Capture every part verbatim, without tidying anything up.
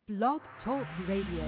Blog Talk Radio.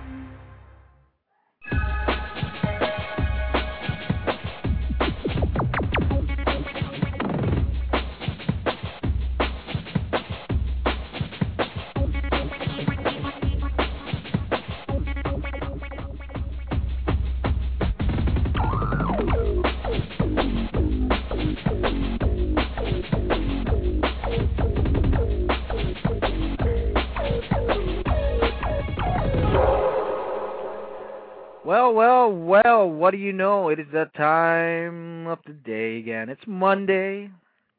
Well, well, well, what do you know? It is that time of the day again. It's Monday,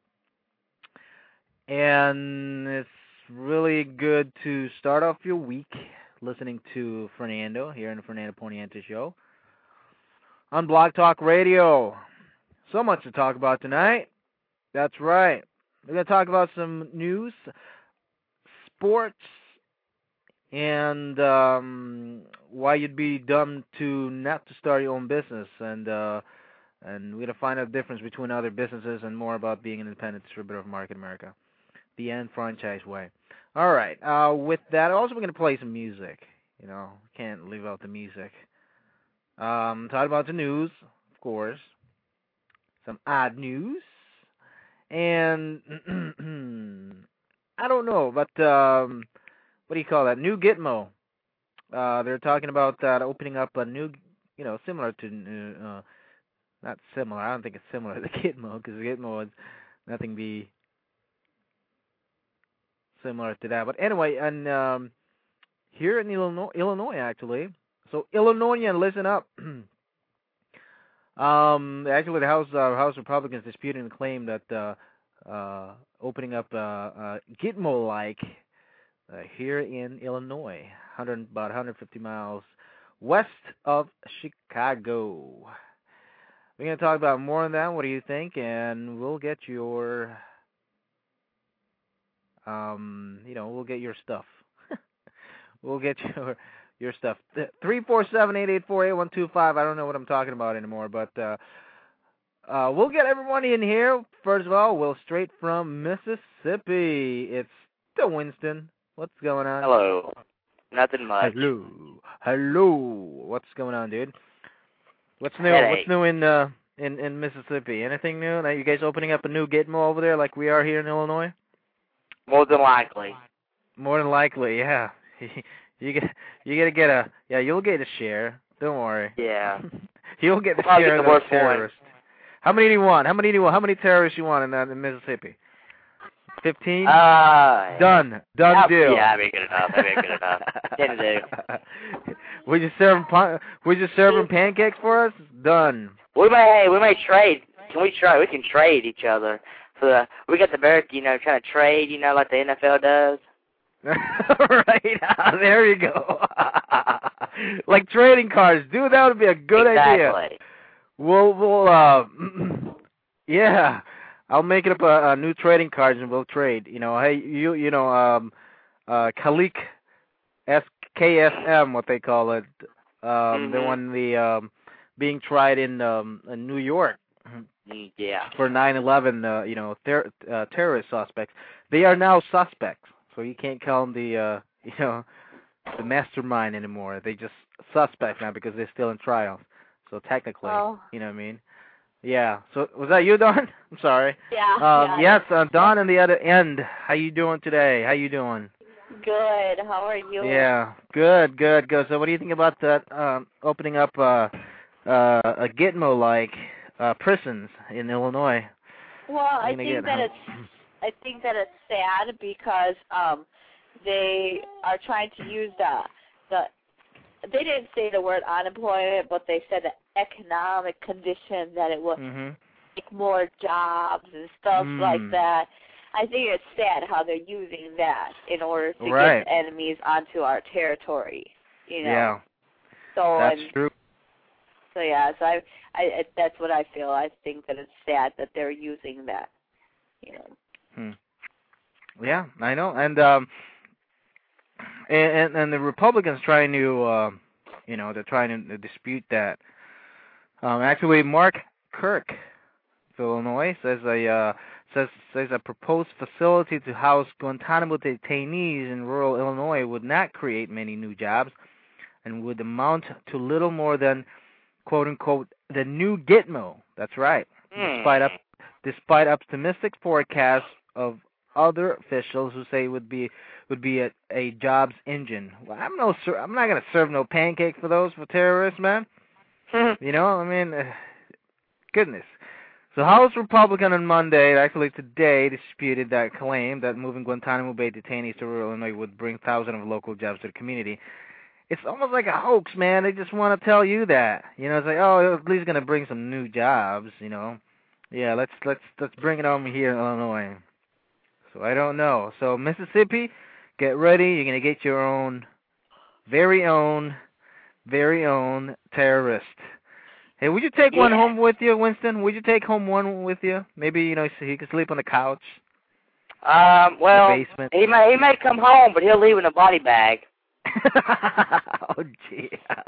and it's really good to start off your week listening to Fernando here in the Fernando Poniente Show on Blog Talk Radio. So much to talk about tonight. That's right. We're going to talk about some news, sports, and um, why you'd be dumb to not to start your own business, and uh, and we're gonna find out the difference between other businesses and more about being an independent distributor of Market America, the unfranchised way. All right. Uh, with that, also we're gonna play some music. You know, can't leave out the music. Um, talk about the news, of course, some odd news, and I don't know, but. Um, What do you call that? New Gitmo. Uh, they're talking about that opening up a new, you know, similar to, uh, not similar. I don't think it's similar to Gitmo because Gitmo is nothing be similar to that. But anyway, and um, here in Illinois, Illinois actually. So Illinoisian, listen up. um, actually, the House uh, House Republicans disputing the claim that uh, uh, opening up uh, uh, Gitmo-like. Uh, here in Illinois, one hundred, about one hundred fifty miles west of Chicago. We're going to talk about more on that. What do you think? And we'll get your, um, you know, we'll get your stuff. we'll get your your stuff. three four seven, eight eight four, eight one two five. I don't know what I'm talking about anymore, but uh, uh, we'll get everyone in here. First of all, we'll straight from Mississippi. It's the Winston. What's going on? Hello. Nothing much. Hello. Hello. What's going on, dude? What's new? Headache. What's new in uh in, in Mississippi? Anything new? Are you guys opening up a new Gitmo over there like we are here in Illinois? More than likely. More than likely, yeah. you get you gotta get a yeah, you'll get a share. Don't worry. Yeah. You'll get the I'll share get of the those word for it. terrorists. How many do you want? How many do you want? How many terrorists you want in uh, in Mississippi? Fifteen? Uh, Done. Done yeah, deal. Yeah, that'd be good enough. That'd be good enough. Ten to do. Would you serve them? pan- Would you serve them pancakes for us? Done. We may, hey, we may trade. Can we try? We can trade each other. For the, we got the America, you know, trying to trade, you know, like the N F L does. Right. There you go. Like trading cards, dude. That would be a good exactly. idea. We'll, we'll, uh, yeah. I'll make it up a, a new trading cards and we'll trade. You know, hey, you, you know, um, uh, Kalik, S K S M, what they call it. Um, mm-hmm. The one the um, being tried in um, in New York. Yeah. For nine eleven, uh, you know, ter- uh, terrorist suspects. They are now suspects, so you can't call them the, uh, you know, the mastermind anymore. They just suspects now because they're still in trial. So technically, oh. you know what I mean? Yeah. So was that you, Dawn? I'm sorry. Yeah. Um, yeah. yes, uh, Dawn on the other end. How you doing today? How you doing? Good. How are you? Yeah. Good. Good. Good. So, what do you think about that um, opening up uh, uh, a Gitmo-like uh, prisons in Illinois? Well, I think get, that huh? it's I think that it's sad because um, they are trying to use the the. They didn't say the word unemployment, but they said the economic condition that it will Mm-hmm. make more jobs and stuff Mm. like that. I think it's sad how they're using that in order to Right. get enemies onto our territory. You know. Yeah. So That's and, true. So yeah, so I, I, that's what I feel. I think that it's sad that they're using that. You know. Hmm. Yeah, I know, and um, and and, and the Republicans trying to, uh, you know, they're trying to dispute that. Um, actually, Mark Kirk, of Illinois, says a uh, says says a proposed facility to house Guantanamo detainees in rural Illinois would not create many new jobs and would amount to little more than, quote unquote, the new Gitmo. That's right. Mm. Despite up, despite optimistic forecasts of other officials who say it would be would be a, a jobs engine. Well, I'm no sir. I'm not gonna serve no pancake for those for terrorists, man. You know, I mean, uh, goodness. So House Republican on Monday, actually today, disputed that claim that moving Guantanamo Bay detainees to rural Illinois would bring thousands of local jobs to the community. It's almost like a hoax, man. They just want to tell you that. You know, it's like, oh, at least going to bring some new jobs, you know. Yeah, let's let's let's bring it on here in Illinois. So I don't know. So Mississippi, get ready. You're going to get your own, very own, very own terrorist. Hey, would you take yeah. one home with you, Winston? Would you take home one with you? Maybe, you know, so he could sleep on the couch. Um, well, the basement. he may he may come home, but he'll leave in a body bag. Oh, gee.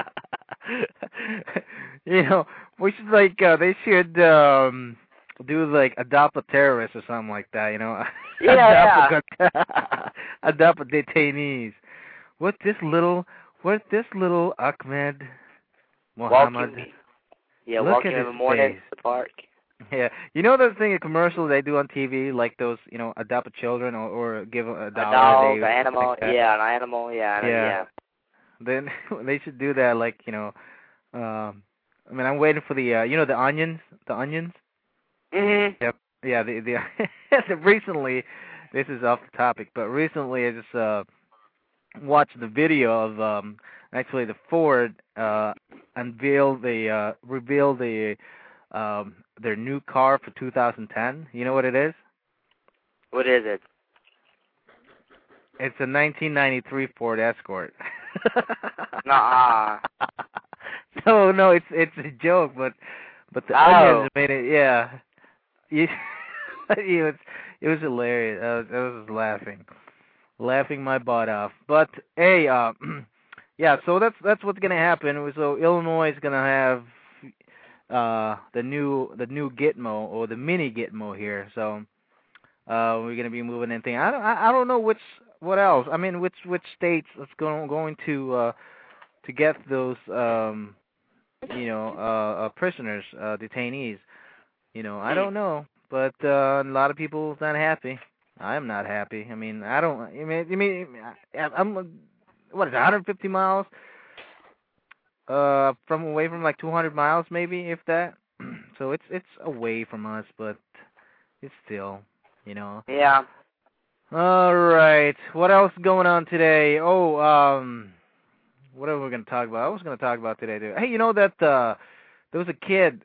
You know, we should, like, uh, they should um, do, like, adopt a terrorist or something like that, you know? Yeah, adopt, yeah. A, adopt a detainees. What this little, what this little Ahmed Muhammad... Walking, yeah, Look walking at in the his morning face. to the park. Yeah, you know the thing, a commercial they do on T V, like those, you know, adopt children or, or give a dollar a dog, a day. an animal, like that. yeah, an animal, yeah, Yeah. yeah. Then they should do that, like, you know. Um, I mean, I'm waiting for the, uh, you know, the onions, the onions. Mhm. Yep. Yeah. The the, the recently, this is off the topic, but recently I just uh watched the video of um actually the Ford uh unveiled the uh revealed the um their new car for two thousand ten. You know what it is? What is it? It's a nineteen ninety-three Ford Escort. Nuh-uh. No, no, it's it's a joke, but but the Oh. onions made it. Yeah, you, it was it was hilarious. I was, I was laughing, laughing my butt off. But hey, uh, yeah, so that's that's what's gonna happen. So Illinois is gonna have uh the new the new Gitmo or the mini Gitmo here. So uh we're gonna be moving anything. I don't I, I don't know which what else. I mean, which which states is going going to uh to get those um you know uh, uh prisoners uh detainees. You know, I don't know, but uh, a lot of people not happy. I am not happy. I mean, I don't. I mean, I mean, I- I'm what is it, one hundred fifty miles uh from away from like two hundred miles, maybe if that. So it's it's away from us, but it's still, you know. Yeah. All right. What else going on today? Oh, um, what are we going to talk about? I was going to talk about today, too. Hey, you know that uh, there was a kid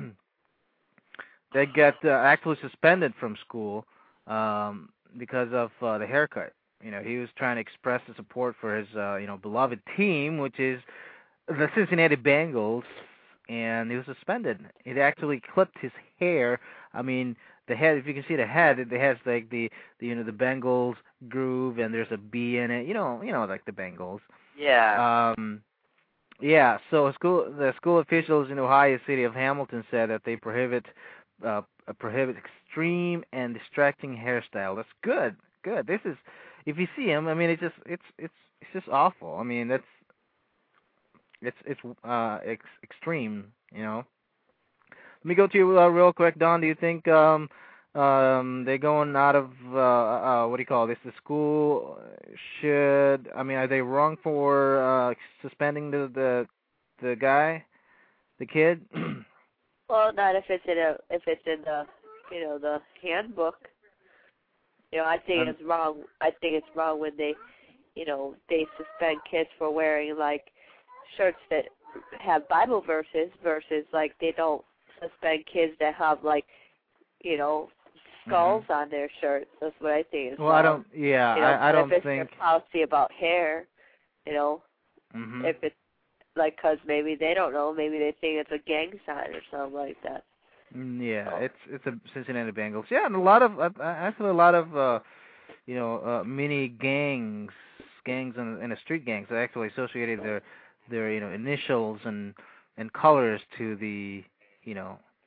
that got uh, actually suspended from school um, because of uh, the haircut. You know, he was trying to express the support for his, uh, you know, beloved team, which is the Cincinnati Bengals, and he was suspended. It actually clipped his hair. I mean, the head, if you can see the head, it has like the, the you know the Bengals groove, and there's a B in it. You know, you know, like the Bengals. Yeah. Um, yeah. So school, the school officials in Ohio City of Hamilton said that they prohibit uh, prohibit extreme and distracting hairstyle. That's good. Good. This is, if you see him, I mean, it's just it's it's it's just awful. I mean, that's it's it's uh ex- extreme. You know. Let me go to you uh, real quick, Don. Do you think um, um, they're going out of uh, uh, what do you call this? The school should. I mean, are they wrong for uh, suspending the the the guy, the kid? Well, not if it's in a if it's in the you know the handbook. You know, I think Um, it's wrong. I think it's wrong when they, you know, they suspend kids for wearing like shirts that have Bible verses versus like they don't suspend kids that have like, you know, skulls Mhm. on their shirts. That's what I think is Well, wrong. I don't. Yeah, You know, I, I but don't if it's think. their policy about hair, you know, Mhm. if it's like, cause maybe they don't know, maybe they think it's a gang sign or something like that. Mm, Yeah, So. it's it's a Cincinnati Bengals. Yeah, and a lot of uh, actually a lot of uh, you know uh, mini gangs, gangs and and the street gangs that actually associated their their you know initials and and colors to the you know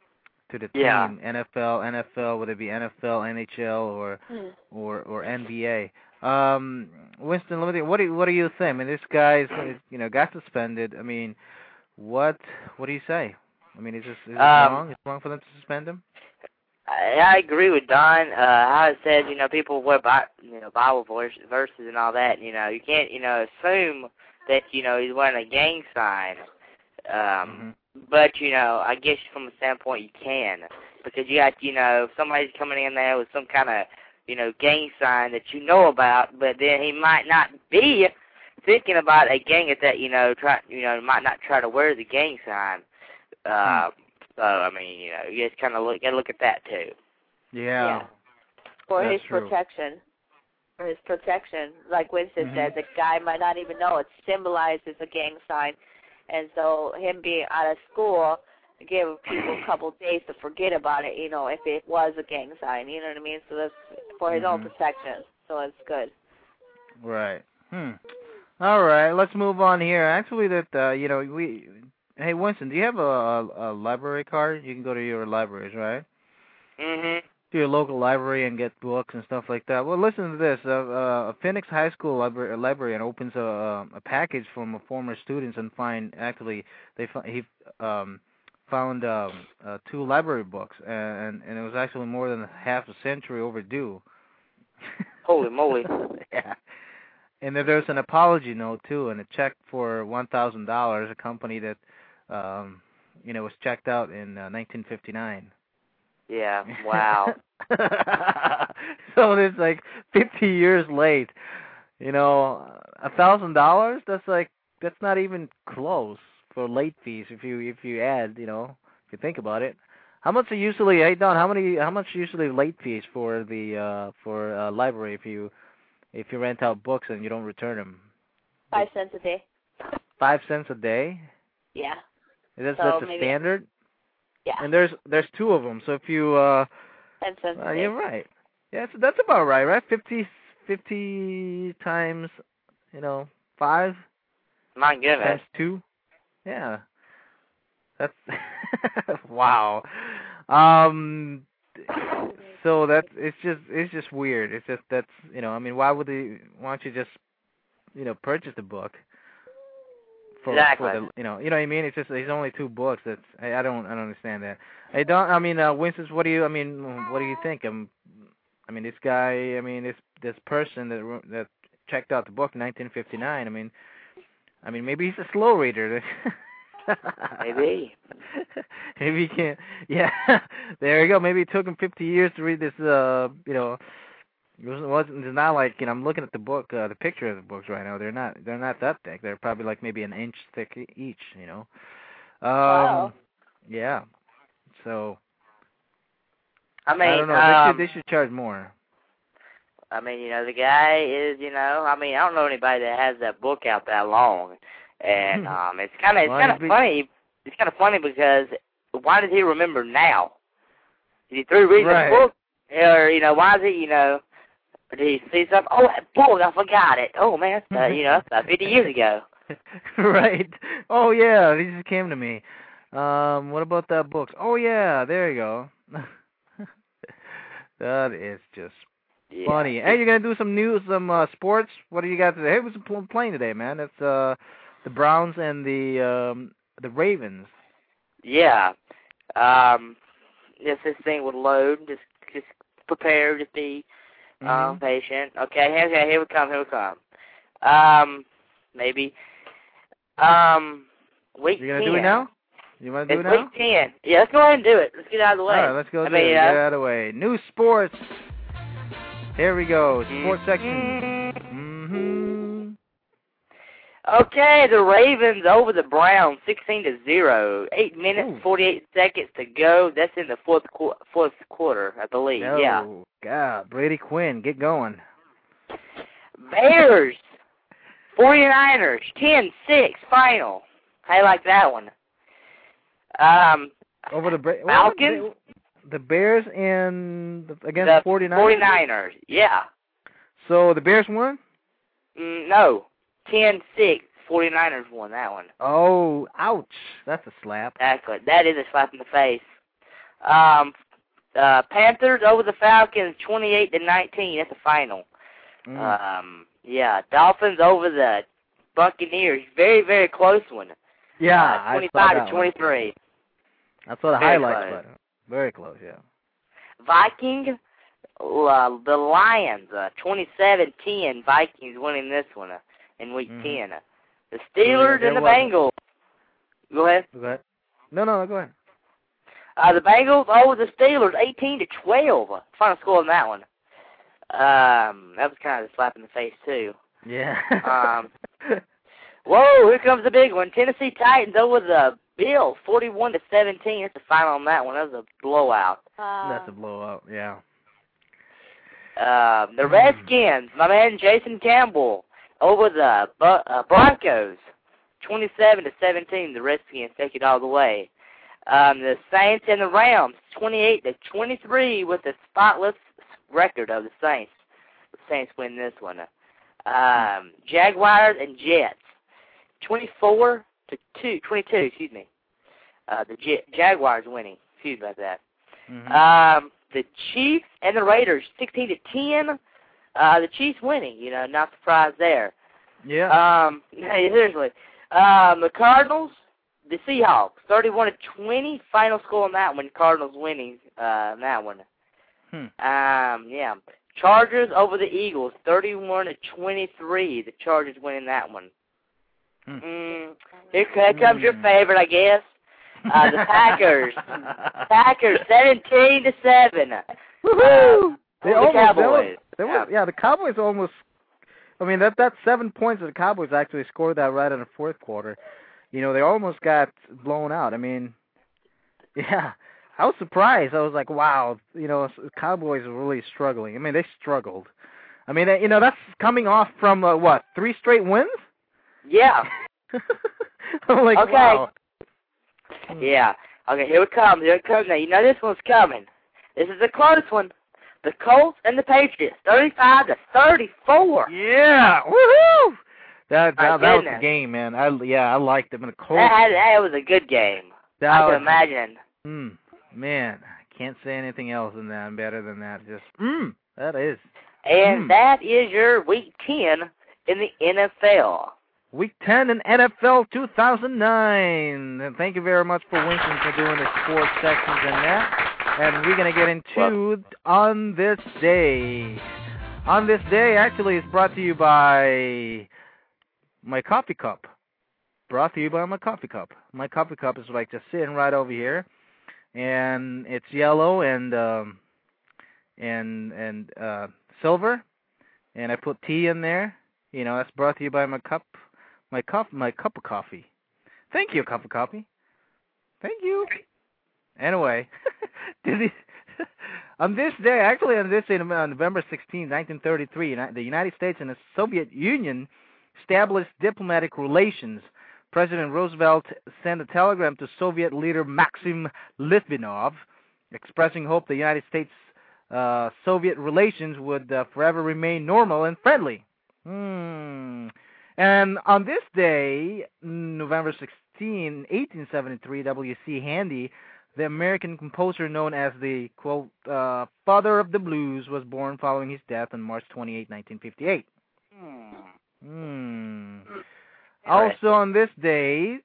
to the Yeah. team. N F L, N F L, whether it be N F L, N H L, or Hmm. or or N B A. Um, Winston, let me think, what do you, what do you think? I mean, this guy's you know got suspended. I mean, what what do you say? I mean, is this is this Um, wrong? Is it wrong for them to suspend him? I, I agree with Don. Uh, how it says, you know, people wear Bi- you know Bible verse, verses and all that. You know, you can't, you know, assume that you know he's wearing a gang sign. Um, Mm-hmm. but you know, I guess from a standpoint you can, because you got, you know, somebody's coming in there with some kind of, you know, gang sign that you know about, but then he might not be thinking about a gang at that, you know, try, you know, might not try to wear the gang sign. Uh, Hmm. So I mean, you know, you just kind of look, got to look at that too. Yeah. Yeah. For That's his true. protection. For his protection, like Winston Mhm. said, the guy might not even know it symbolizes a gang sign, and so him being out of school gave people a couple days to forget about it. You know, if it was a gang sign, you know what I mean. So that's for his own Mhm. protection. So it's good. Right. Hmm. All right. Let's move on here. Actually, that uh, you know we. Hey, Winston, do you have a, a, a library card? You can go to your libraries, right? Mhm. To your local library and get books and stuff like that. Well, listen to this. Uh, uh, a Phoenix High School libra- librarian opens a, a package from a former students and find actually they fi- he um, found um, uh, two library books and and it was actually more than half a century overdue. Holy moly. Yeah. And then there's an apology note too, and a check for one thousand dollars. A company that, um, you know, was checked out in uh, nineteen fifty-nine. Yeah. Wow. So it's like fifty years late. You know, a thousand dollars. That's like that's not even close for late fees. If you if you add, you know, if you think about it, how much are usually? Hey Don, how many? How much usually late fees for the uh, for uh, library if you if you rent out books and you don't return them? Five cents a day. Five cents a day. Yeah. Is that So that's a maybe- standard? Yeah. And there's there's two of them. So if you uh, Ten cents uh a day. you're right. Yeah, so that's about right, right? Fifty fifty times, you know, five My goodness. times two. Yeah. That's wow. Um so that's it's just it's just weird. It's just that's you know, I mean why would they why don't you just you know, purchase the book for Exactly. for the you know you know what I mean? It's just there's only two books. That's I, I don't I don't understand that. I don't I mean uh Winston, what do you I mean what do you think? Um I mean this guy I mean this this person that wrote- that checked out the book in nineteen fifty-nine. I mean I mean maybe he's a slow reader. Maybe. Maybe he can't. Yeah, there you go. Maybe it took him fifty years to read this. Uh, you know, it wasn't. wasn't it's not like you know. I'm looking at the book, uh, the picture of the books right now. They're not. They're not that thick. They're probably like maybe an inch thick e- each. You know. Um, Wow. Yeah. So I mean, I don't know. um, they should. They should charge more. I mean, you know, the guy is, you know, I mean, I don't know anybody that has that book out that long, and um, it's kind of, it's Well, kind he'd of be- funny. It's kind of funny because why does he remember now? Did he through reading Right. the book, or you know, why is he, you know, or did he see something? Oh, that book, I forgot it. Oh man, that's, uh, you know, that's about fifty years ago. Right. Oh yeah, these just came to me. Um, what about that books? Oh yeah, there you go. That is just Yeah. funny. Hey, you gonna do some news, some uh, sports? What do you got today? Hey, who's pl- playing today, man? It's uh the Browns and the um the Ravens. Yeah. Um, if this thing would load, just just prepare, just be um, Mhm. patient. Okay, here, okay, here we come, here we come. Um, maybe. Um, week You gonna ten. do it now? You wanna do It's it week now? ten. Yeah, let's go ahead and do it. Let's get out of the way. All right, let's go I do mean, it. you Get know, out of the way. New sports. Here we go. Sports section. Mhm. Okay, the Ravens over the Browns, sixteen to zero. Eight minutes, Ooh. forty-eight seconds to go. That's in the fourth qu- fourth quarter, I believe. Oh Yeah. God, Brady Quinn, get going. Bears, forty-niners, ten six final. I like that one. Um, Over the Bra- Falcons, the Bears and the, against the the forty-niners. forty-niners. Yeah. So the Bears won? Mm, no, ten six. forty-niners won that one. Oh, ouch. That's a slap. Exactly. That is a slap in the face. Um, uh, Panthers over the Falcons, twenty-eight to nineteen. That's the final. Mm. Um, yeah, Dolphins over the Buccaneers. Very, very close one. Yeah, uh, twenty-five to twenty-three. I saw the Very highlights, close. but very close. Yeah. Vikings, uh, the Lions, uh, twenty-seven ten. Vikings winning this one uh, in Week Mhm. ten. The Steelers there and the was- Bengals. Go ahead. Go ahead. No, no, go ahead. Uh, the Bengals over the Steelers, eighteen to twelve. Final score on that one. Um, that was kind of a slap in the face too. Yeah. Um, Whoa, here comes the big one. Tennessee Titans over the Bills, forty-one to seventeen. That's the final on that one. That was a blowout. Uh, That's a blowout. Yeah. Um, the Redskins, my man Jason Campbell, over the Bu- uh, Broncos, twenty-seven to seventeen. The Redskins take it all the way. Um, the Saints and the Rams, twenty-eight to twenty-three, with the spotless record of the Saints. The Saints win this one. Um, Jaguars and Jets, twenty-four to two, twenty-two. Excuse me. Uh, the J- Jaguars winning. Excuse me about that. Mhm. Um, the Chiefs and the Raiders, sixteen to ten. Uh, the Chiefs winning. You know, not surprised there. yeah. Um, hey, seriously. Um, the Cardinals, the Seahawks, thirty-one to twenty. Final score on that one. Cardinals winning uh, that one. Hmm. Um, yeah. Chargers over the Eagles, thirty-one to twenty-three. The Chargers winning that one. Hmm. Mm, here, here comes your Hmm. favorite, I guess. Uh, the Packers. Packers, seventeen to seven. Woohoo! They the almost, Cowboys. They were, yeah, the Cowboys almost. I mean, that that seven points that the Cowboys actually scored that right in the fourth quarter. You know, they almost got blown out. I mean, yeah, I was surprised. I was like, wow, you know, the Cowboys are really struggling. I mean, they struggled. I mean, you know, that's coming off from uh, what, three straight wins? Yeah. I'm like, Okay. wow. Yeah. Okay, here it comes. Here it comes now. You know this one's coming. This is the close one. The Colts and the Patriots, thirty-five to thirty-four. Yeah, woohoo! That My that, that was the goodness. game, man. I yeah, I liked them. And the Colts. That, that was a good game. that I was, can imagine. Mm, man, I can't say anything else than that. Better than that. Just mm, that is And Mm. that is your Week ten in the N F L. Week ten in N F L two thousand nine. And thank you very much for Winston for doing the sports sections and that. And we're gonna get into On This Day. On This Day actually is brought to you by my coffee cup. Brought to you by my coffee cup. My coffee cup is like just sitting right over here, and it's yellow and um, and and uh, silver, and I put tea in there. You know, that's brought to you by my cup, my cup, my cup of coffee. Thank you, cup of coffee. Thank you. Anyway, did he, on this day, actually on this day, on November sixteenth, nineteen thirty-three, the United States and the Soviet Union established diplomatic relations. President Roosevelt sent a telegram to Soviet leader Maxim Litvinov expressing hope the United States-Soviet uh, relations would uh, forever remain normal and friendly. Hmm. And on this day, November sixteenth, eighteen seventy-three, W C Handy, the American composer known as the, quote, uh, father of the blues, was born following his death on March twenty-eighth, nineteen fifty-eight. Hmm. Hmm. Also on this day,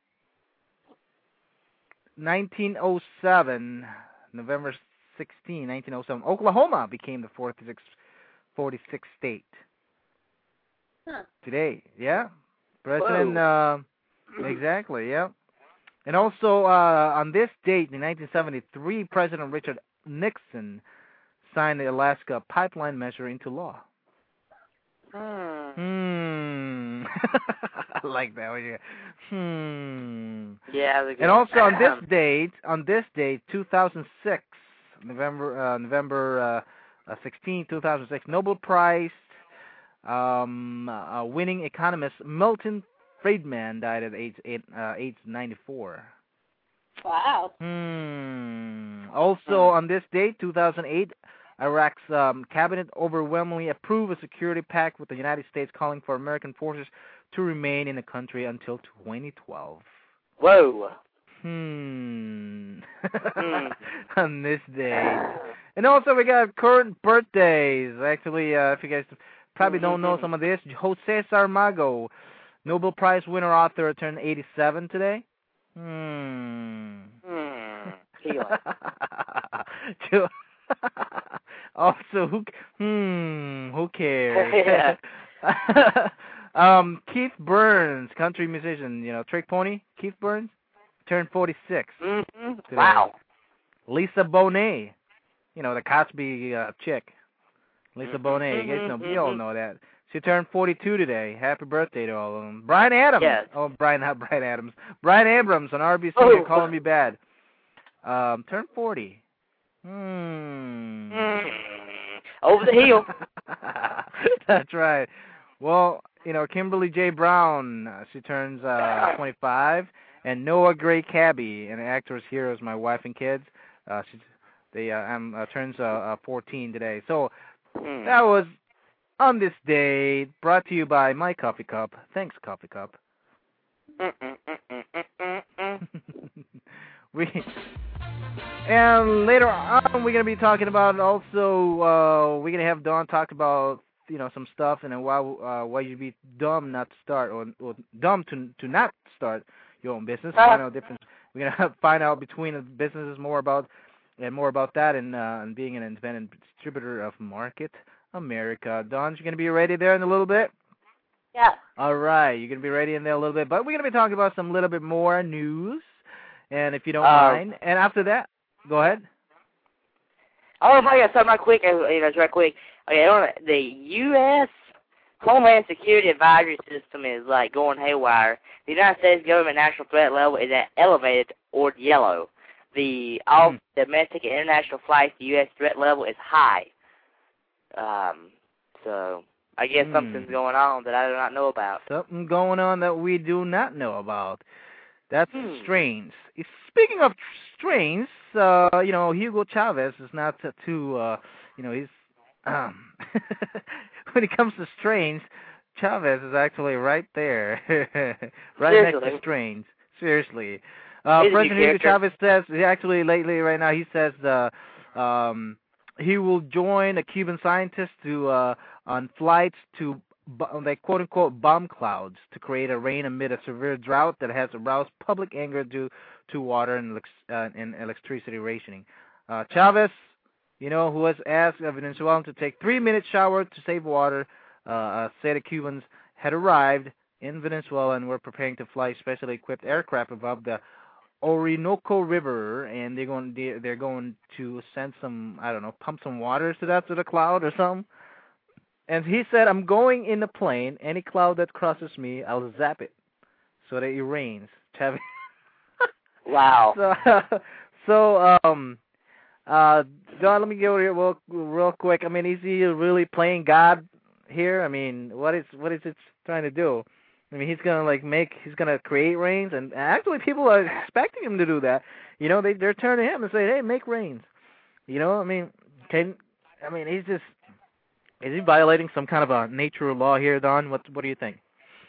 nineteen oh seven, November sixteenth, nineteen oh seven, Oklahoma became the forty-sixth state. Huh. Today, yeah. President, uh, exactly, yeah. And also, uh, on this date, in nineteen seventy-three, President Richard Nixon signed the Alaska Pipeline Measure into law. Hmm. Hmm. I like that one. Yeah. Hmm. Yeah, that was a good And also on one. this date, on this date, two thousand six, November, uh, November uh, sixteenth, two thousand six, Nobel Prize um, uh, winning economist Milton Friedman died at age eight, uh, age ninety-four. Wow. Hmm. Also on this date, two thousand eight, Iraq's um, cabinet overwhelmingly approved a security pact with the United States calling for American forces to remain in the country until twenty twelve. Whoa. Hmm. Hmm. On this day. And also we got current birthdays. Actually, uh, if you guys probably don't know some of this, Jose Saramago, Nobel Prize winner author, turned eighty-seven today. Hmm. Hmm. To- also, who, hmm, who cares? um, Keith Burns, country musician, you know, Trick Pony, Keith Burns, turned forty-six. Mm-hmm. Today. Wow. Lisa Bonet, you know, the Cosby uh, chick. Lisa Mm-hmm. Bonet, you guys know, Mm-hmm. you all know that. She turned forty-two today. Happy birthday to all of them. Brian Adams. Yes. Oh, Brian, not Brian Adams. Brian Abrams on R B C. Oh. You're calling me bad. Um, turned forty. Hmm. Mm. Over the hill. That's right. Well, you know, Kimberly J. Brown, uh, she turns uh, twenty-five, and Noah Gray Cabby, an actor's heroes, my wife and kids, uh, she, they uh, um, uh, turns uh, uh, fourteen today. So Mm. that was on this day, brought to you by My Coffee Cup. Thanks, Coffee Cup. we and later on we're gonna be talking about also uh, we're gonna have Dawn talk about you know some stuff and then why uh, why you'd be dumb not to start or, or dumb to to not start your own business. Uh-huh. Find out difference. We're gonna find out between the businesses more about and more about that and uh, and being an independent distributor of Market America. Dawn, you're gonna be ready there in a little bit. Yeah. All right, you're going to be ready in there a little bit, but we're going to be talking about some little bit more news, and if you don't Uh, mind. And after that, go ahead. Oh, if I got something right quick, uh, you know, it's right quick. Okay, on the U S Homeland Security Advisory System is like going haywire. The United States government national threat level is at elevated or yellow. The all Mm. domestic and international flights, the U S threat level is high. Um, so I guess Hmm. something's going on that I do not know about. Something going on that we do not know about. That's Hmm. strange. Speaking of strange, uh, you know, Hugo Chavez is not too, uh, you know, he's, um, when it comes to strange, Chavez is actually right there, right next to Seriously. strange. Seriously. Uh, He's a new President Hugo character. Chavez says, he actually lately right now, he says uh, um, he will join a Cuban scientist to uh, on flights to like quote-unquote bomb clouds to create a rain amid a severe drought that has aroused public anger due to water and, uh, and electricity rationing. Uh, Chavez, you know, who has asked Venezuelans to take three-minute shower to save water, uh, uh, said the Cubans had arrived in Venezuela and were preparing to fly specially equipped aircraft above the Orinoco River, and they're going they're going to send some, I don't know, pump some water to that to the cloud or something. And he said, I'm going in the plane. Any cloud that crosses me, I'll zap it so that it rains. Chavez. Wow. So, so um, uh, Don, let me go here real, real quick. I mean, is he really playing God here? I mean, what is what is it trying to do? I mean, he's gonna like make, he's gonna create rains, and actually, people are expecting him to do that. You know, they they're turning to him and saying, "Hey, make rains." You know, I mean, can I mean, he's just. Is he violating some kind of a nature law here, Don? What What do you think?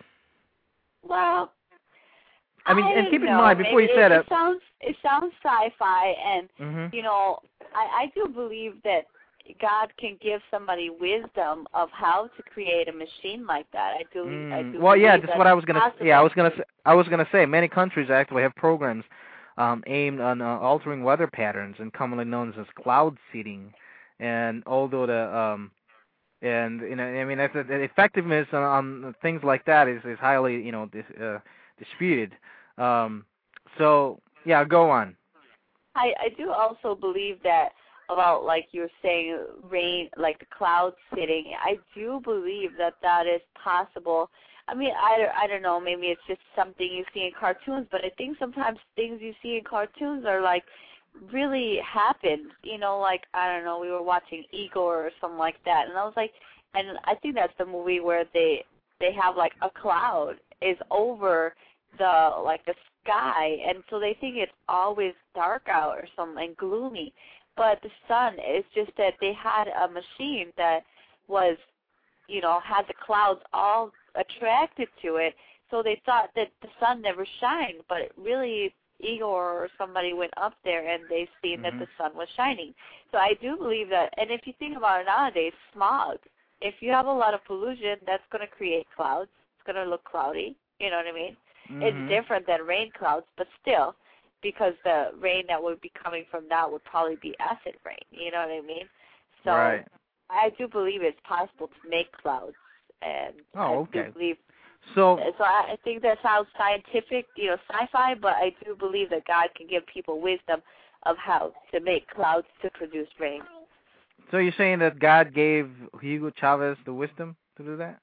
Well, I mean, I and keep in know. mind before Maybe you said it, it. it sounds it sounds sci-fi, and Mm-hmm. you know, I, I do believe that God can give somebody wisdom of how to create a machine like that. I do. Mm. I do well, yeah, believe that's that's what I was gonna. possible. Yeah, I was gonna. Say, I was gonna say many countries actually have programs um, aimed on uh, altering weather patterns, and commonly known as cloud seeding. And although the um, and you know, I mean, that's, the effectiveness on, on things like that is, is highly, you know, dis, uh, disputed. Um, so yeah, go on. I, I do also believe that about, like you were saying, rain, like the clouds sitting. I do believe that that is possible. I mean, I, I don't know, maybe it's just something you see in cartoons, but I think sometimes things you see in cartoons are like really happened. You know, like, I don't know, we were watching Igor or something like that, and I was like, and I think that's the movie where they they have like a cloud is over the like the sky, and so they think it's always dark out or something and gloomy, but the sun is just that they had a machine that was, you know, had the clouds all attracted to it, so they thought that the sun never shined, but it really Igor or somebody went up there and they've seen mm-hmm. that the sun was shining. So I do believe that, and if you think about it nowadays, smog. If you have a lot of pollution, that's going to create clouds. It's going to look cloudy. You know what I mean? Mm-hmm. It's different than rain clouds, but still, because the rain that would be coming from that would probably be acid rain. You know what I mean? So right. I do believe it's possible to make clouds, and oh, I okay. do believe. So, so I, I think that sounds scientific, you know, sci-fi, but I do believe that God can give people wisdom of how to make clouds to produce rain. So you're saying that God gave Hugo Chavez the wisdom to do that?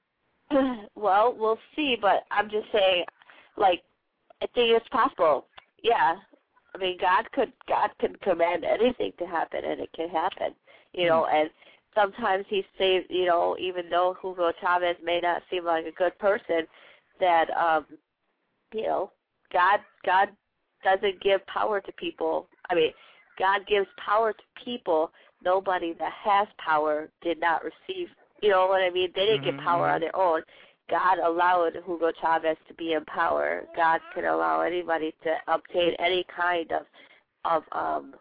Well, we'll see, but I'm just saying, like, I think it's possible. Yeah, I mean, God could God can command anything to happen, and it can happen. You know, and sometimes He says, you know, even though Hugo Chavez may not seem like a good person, that um, you know, God God doesn't give power to people. I mean, God gives power to people. Nobody that has power did not receive, you know what I mean? They didn't mm-hmm, get power mm-hmm. on their own. God allowed Hugo Chavez to be in power. God can allow anybody to obtain any kind of, of um,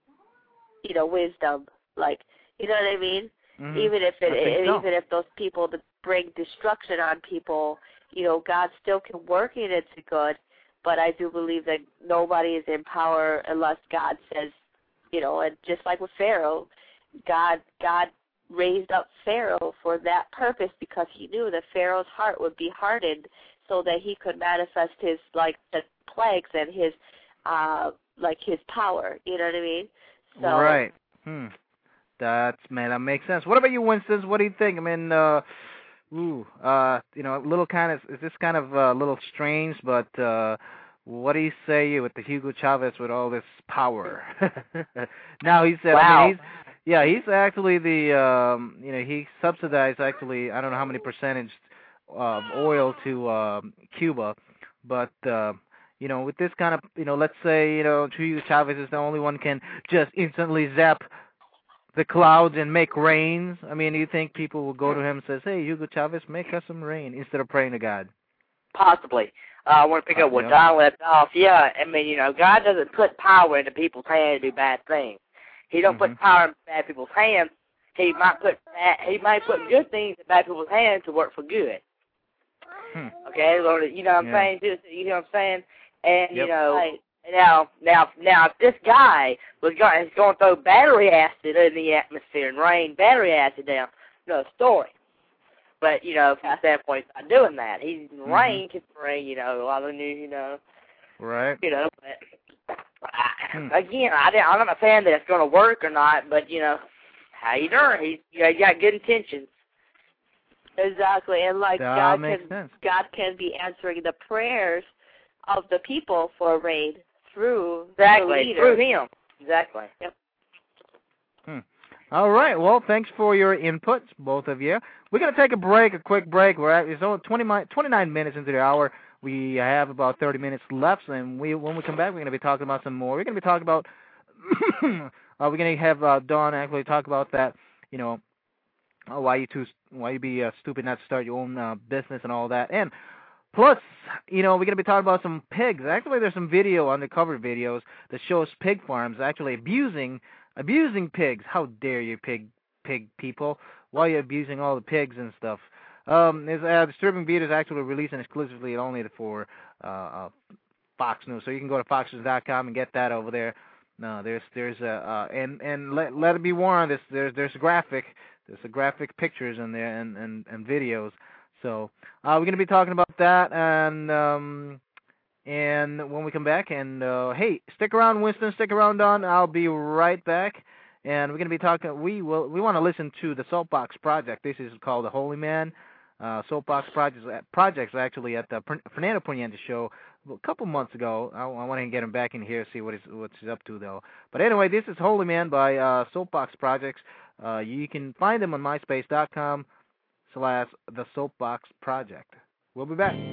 you know, wisdom. Like, you know what I mean? Mm-hmm. Even if it, it so. even if those people that bring destruction on people, you know, God still can work it into good. But I do believe that nobody is in power unless God says, you know, and just like with Pharaoh, God God raised up Pharaoh for that purpose because he knew that Pharaoh's heart would be hardened so that he could manifest his, like, the plagues and his, uh, like, his power. You know what I mean? So, right. Hmm. That's, man, that makes sense. What about you, Winston? What do you think? I mean, uh, ooh, uh, you know, a little kind of, is this kind of a uh, little strange, but, uh, what do you say with the Hugo Chavez with all this power? Now he said, wow. I mean, he's, yeah, he's actually the, um, you know, he subsidized actually, I don't know how many percentage of oil to um, Cuba, but, uh, you know, with this kind of, you know, let's say, you know, Hugo Chavez is the only one can just instantly zap the clouds and make rains. I mean, do you think people will go to him and says, hey, Hugo Chavez, make us some rain, instead of praying to God? Possibly. Uh, I want to pick uh, up what yeah. Don left off. Yeah, I mean, you know, God doesn't put power into people's hands to do bad things. He don't mm-hmm. put power in bad people's hands. He might put bad, he might put good things in bad people's hands to work for good. Hmm. Okay, Lord, you know what I'm yeah. saying? Just, you know what I'm saying? And yep. you know, right. now, now, now, if this guy was going, is going to throw battery acid in the atmosphere and rain battery acid down, another story. But, you know, from the standpoint, he's not doing that. He's mm-hmm. rain can bring, you know, a lot of new, you know. Right. You know, but, I, hmm. again, I didn't, I'm not saying that it's going to work or not, but, you know, how you doing? He's, you know, you got good intentions. Exactly, and like that God makes can, sense. God can be answering the prayers of the people for rain through exactly the leader. through him. Exactly. Yep. Hmm. All right. Well, thanks for your inputs, both of you. We're going to take a break, a quick break. We're at, it's only twenty, twenty-nine minutes into the hour. We have about thirty minutes left, and we when we come back, we're going to be talking about some more. We're going to be talking about, uh, we're going to have uh, Dawn actually talk about that, you know, uh, why you too, why you be uh, stupid not to start your own uh, business and all that. And plus, you know, we're going to be talking about some pigs. Actually, there's some video, undercover videos, that shows pig farms actually abusing abusing pigs. How dare you, pig pig people? Why are you abusing all the pigs and stuff? Um, there's uh, disturbing videos actually releasing exclusively only for uh, uh, Fox News. So you can go to fox news dot com and get that over there. No, there's there's a uh, and and let let it be warned. There's there's there's a graphic. There's a graphic pictures in there and and, and videos. So uh, we're gonna be talking about that, and um, and when we come back, and uh, hey, stick around, Winston. Stick around, Don. I'll be right back, and we're gonna be talking. We will. We want to listen to the Soapbox Project. This is called the Holy Man. Uh, Soapbox Projects projects actually at the Fernando Poniente show a couple months ago. I, I want to get him back in here, see what he's what he's up to though. But anyway, this is Holy Man by uh, Soapbox Projects. Uh, you can find them on myspace dot com slash the Soapbox Project. We'll be back.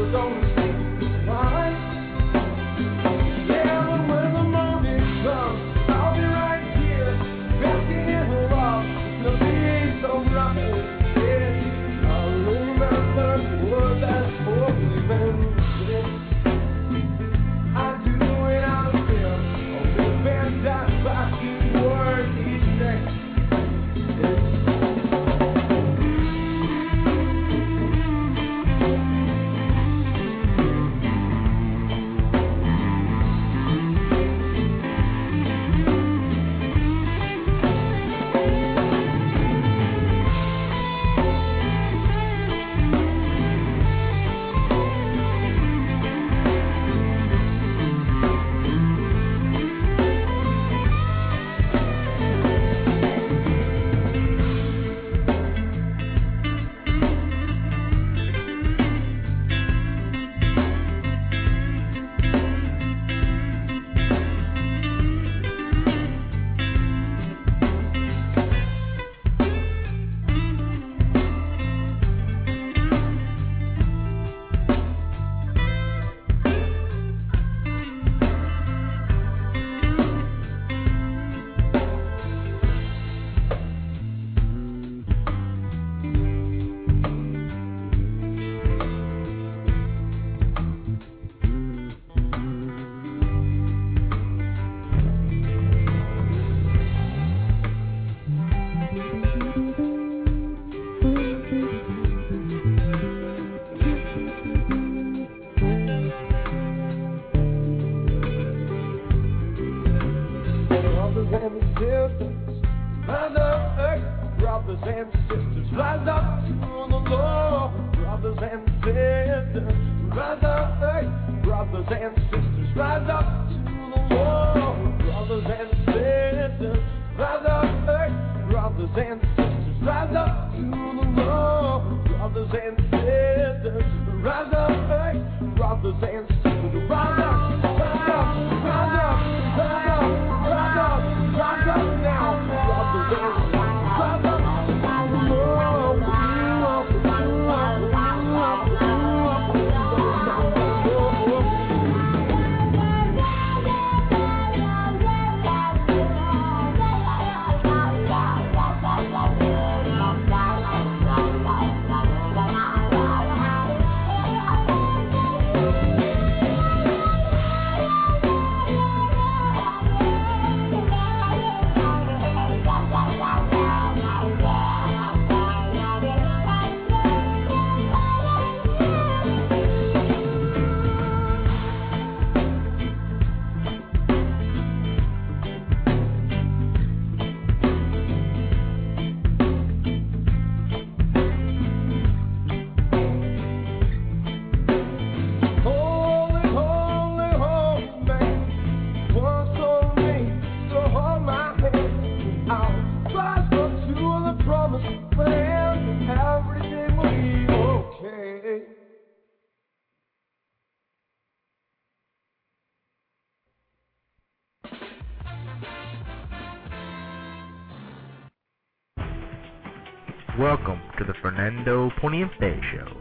Welcome to the Fernando Poniente Show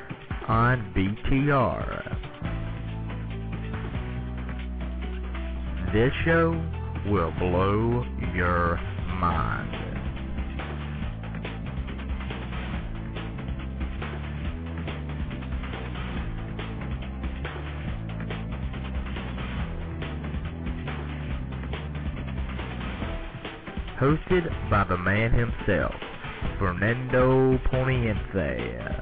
on B T R. This show will blow your mind. Hosted by the man himself, Fernando Poniente.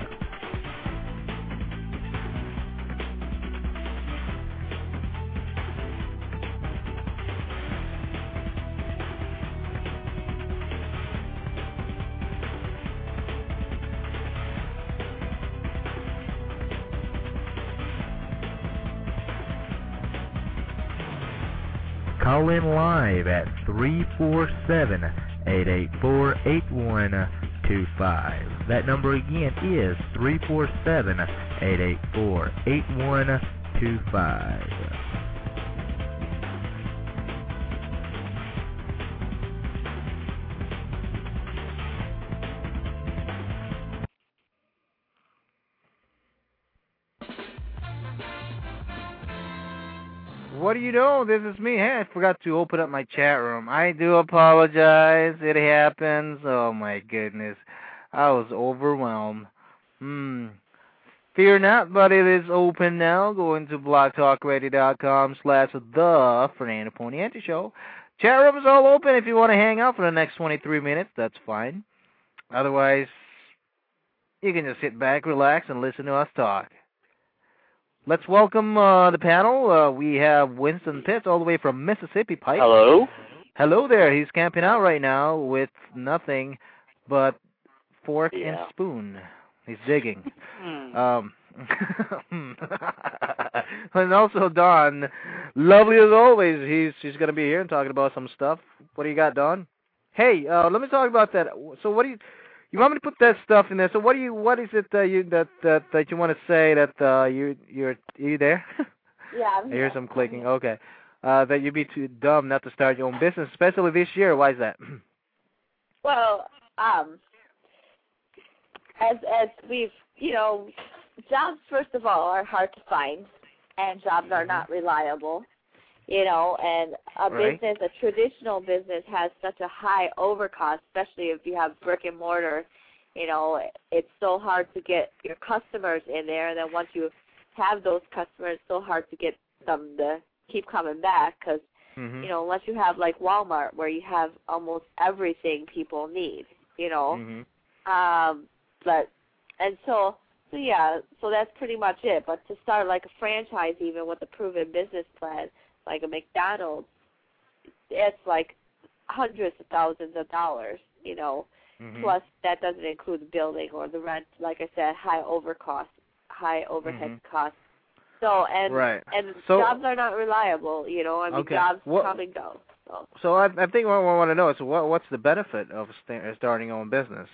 Call in live at three four seven, eight eight four, eight one two five. That number again is three four seven, eight eight four, eight one two five. What do you know? This is me. Hey, I forgot to open up my chat room. I do apologize. It happens. Oh, my goodness. I was overwhelmed. Hmm. Fear not, but it is open now. Go into blogtalkradio.com slash the Fernando Poniente Show. Chat room is all open. If you want to hang out for the next twenty-three minutes, that's fine. Otherwise, you can just sit back, relax, and listen to us talk. Let's welcome uh, the panel. Uh, we have Winston Pitts all the way from Mississippi Pike. Hello. Hello there. He's camping out right now with nothing but fork Yeah. and spoon. He's digging. um, and also Dawn, lovely as always. He's she's going to be here and talking about some stuff. What do you got, Dawn? Hey, uh, let me talk about that. So what do you... You want me to put that stuff in there? So what do you? What is it that you that that, that you want to say that uh, you you're are you there? Yeah, I'm I hear here. some clicking. Okay, uh, that you'd be too dumb not to start your own business, especially this year. Why is that? Well, um, as as we've you know, jobs first of all are hard to find, and jobs are not reliable. You know, and a Right. business, a traditional business, has such a high overcost, especially if you have brick and mortar. You know, it's so hard to get your customers in there, and then once you have those customers, it's so hard to get them to keep coming back because, Mm-hmm. you know, unless you have like Walmart where you have almost everything people need, you know. Mm-hmm. Um, but, and so, so yeah, so that's pretty much it. But to start like a franchise even with a proven business plan, like a McDonald's, it's like hundreds of thousands of dollars, you know. Mm-hmm. Plus, that doesn't include the building or the rent. Like I said, high overcost, high overhead Mm-hmm. costs. So and Right. and So- jobs are not reliable, you know. I mean, Okay. jobs What- come and go. So So I, I think what I want to know is what what's the benefit of sta- starting your own business?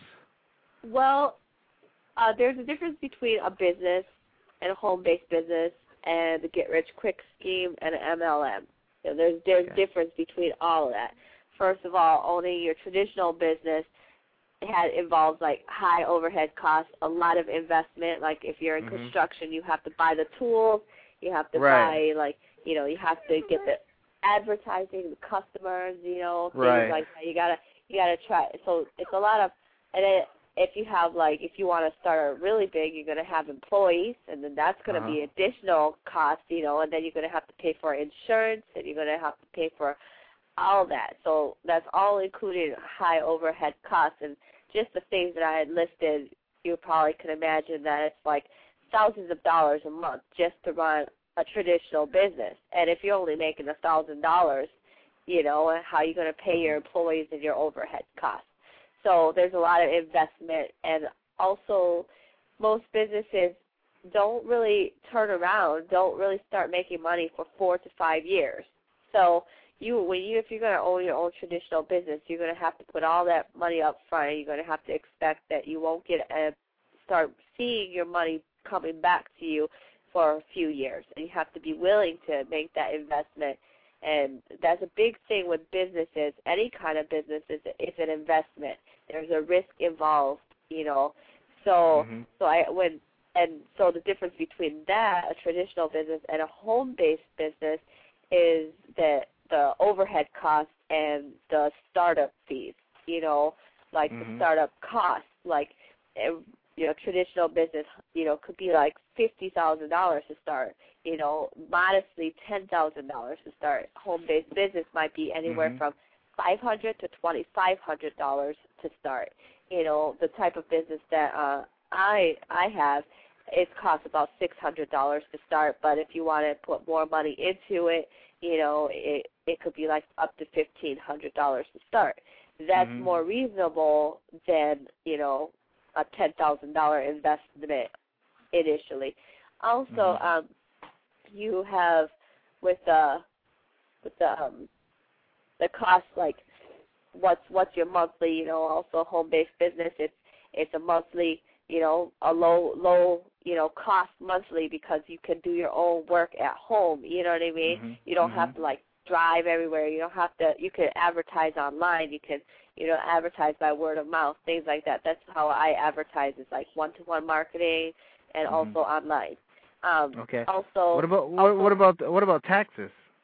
well, uh, there's a difference between a business and a home-based business and the get-rich-quick scheme and an M L M. You know, there's there's Okay. difference between all of that. First of all, owning your traditional business had involves like high overhead costs, a lot of investment. Like if you're in Mhm. construction, you have to buy the tools, you have to Right. buy like you know you have to get the advertising, the customers, you know things Right. like that. You gotta you gotta try. So it's a lot of and then if you have like if you want to start really big, you're gonna have employees, and then that's gonna be Uh-huh. additional cost, you know, and then you're gonna have to pay for insurance, and you're gonna have to pay for all that. So that's all included high overhead costs, and just the things that I had listed, you probably can imagine that it's like thousands of dollars a month just to run a traditional business. And if you're only making a thousand dollars, you know, how are you going to pay your employees and your overhead costs? So there's a lot of investment, and also most businesses don't really turn around, don't really start making money for four to five years. So you, when you, if you're going to own your own traditional business, you're going to have to put all that money up front. You're going to have to expect that you won't get a, start seeing your money coming back to you for a few years, and you have to be willing to make that investment. And that's a big thing with businesses. Any kind of business is, is an investment. There's a risk involved, you know. So, Mhm. so I when and so the difference between that, a traditional business, and a home-based business, is that the overhead costs and the startup fees. You know, like Mhm. the startup costs, like eh, you know, traditional business, you know, could be like fifty thousand dollars to start. You know, modestly ten thousand dollars to start. Home-based business might be anywhere Mhm. from five hundred to twenty-five hundred dollars to start. You know, the type of business that uh, I I have, it costs about six hundred dollars to start. But if you want to put more money into it, you know, it it could be like up to fifteen hundred dollars to start. That's Mhm. more reasonable than, you know, a ten thousand dollar investment initially. Also, Mhm. um, you have with the with the um, the cost, like what's what's your monthly, you know, also home-based business. It's it's a monthly, you know, a low low you know cost monthly because you can do your own work at home. You know what I mean? Mhm. You don't Mhm. have to like drive everywhere. You don't have to. You can advertise online. You can, you know, advertise by word of mouth, things like that. That's how I advertise. It's like one-to-one marketing and Mhm. also online. Um, Okay. Also, What about what, also, what about what about taxes?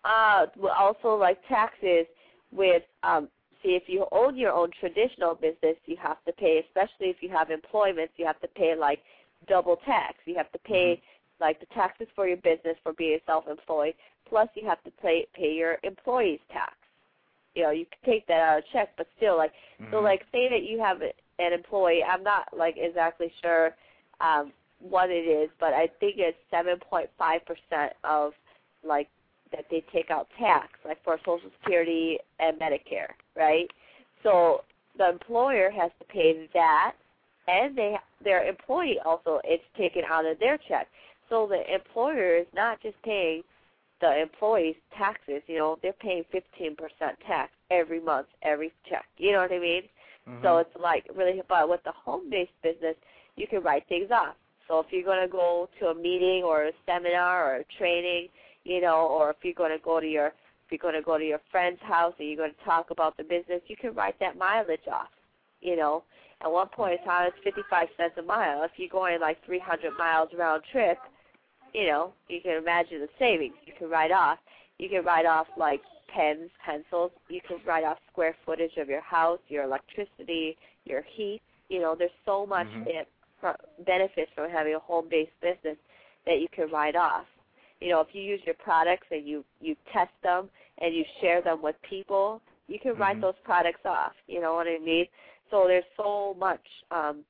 Uh, well, also like taxes with, um, see, if you own your own traditional business, you have to pay, especially if you have employments, you have to pay like double tax. You have to pay mm-hmm. like the taxes for your business for being self-employed, plus you have to pay, pay your employees' tax. You know, you can take that out of check, but still, like, mm-hmm. so like say that you have an employee, I'm not like exactly sure um, what it is, but I think it's seven point five percent of like that they take out tax, like for Social Security and Medicare, right? So the employer has to pay that, and they their employee also, it's taken out of their check. So the employer is not just paying the employees' taxes, you know, they're paying fifteen percent tax every month, every check. You know what I mean? Mm-hmm. So it's like really, but with the home-based business, you can write things off. So if you're going to go to a meeting or a seminar or a training, you know, or if you're going to go to your if you're going to go to your friend's house and you're going to talk about the business, you can write that mileage off. You know, at one point in time, it's fifty-five cents a mile. If you're going like three hundred miles round trip, you know, you can imagine the savings you can write off. You can write off like pens, pencils. You can write off square footage of your house, your electricity, your heat. You know, there's so much mm-hmm. it, benefits from having a home-based business that you can write off. You know, if you use your products and you, you test them and you share them with people, you can mm-hmm. write those products off. You know what I mean? So there's so much um,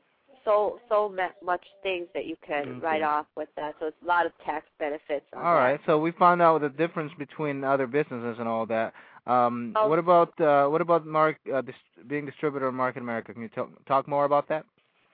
So so much things that you can okay. write off with that. So it's a lot of tax benefits. On all that. right. So we found out the difference between other businesses and all that. Um, oh. What about uh, what about mark uh, dis- being distributor of Market America? Can you t- talk more about that?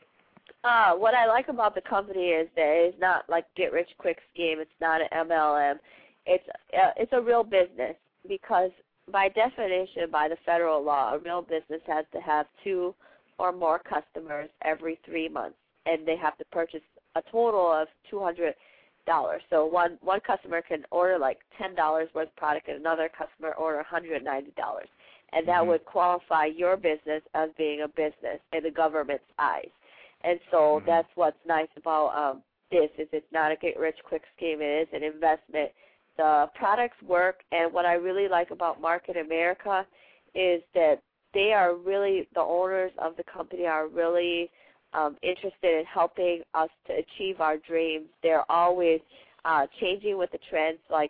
Uh, what I like about the company is that it's not like get rich quick scheme. It's not an M L M. It's uh, it's a real business because by definition, by the federal law, a real business has to have two or more customers every three months, and they have to purchase a total of two hundred dollars. So one one customer can order like ten dollars worth of product, and another customer order one hundred ninety dollars, and that mm-hmm. would qualify your business as being a business in the government's eyes. And so mm-hmm. that's what's nice about um, this is it's not a get-rich-quick scheme. It is an investment. The products work, and what I really like about Market America is that they are really, the owners of the company are really um, interested in helping us to achieve our dreams. They're always uh, changing with the trends, like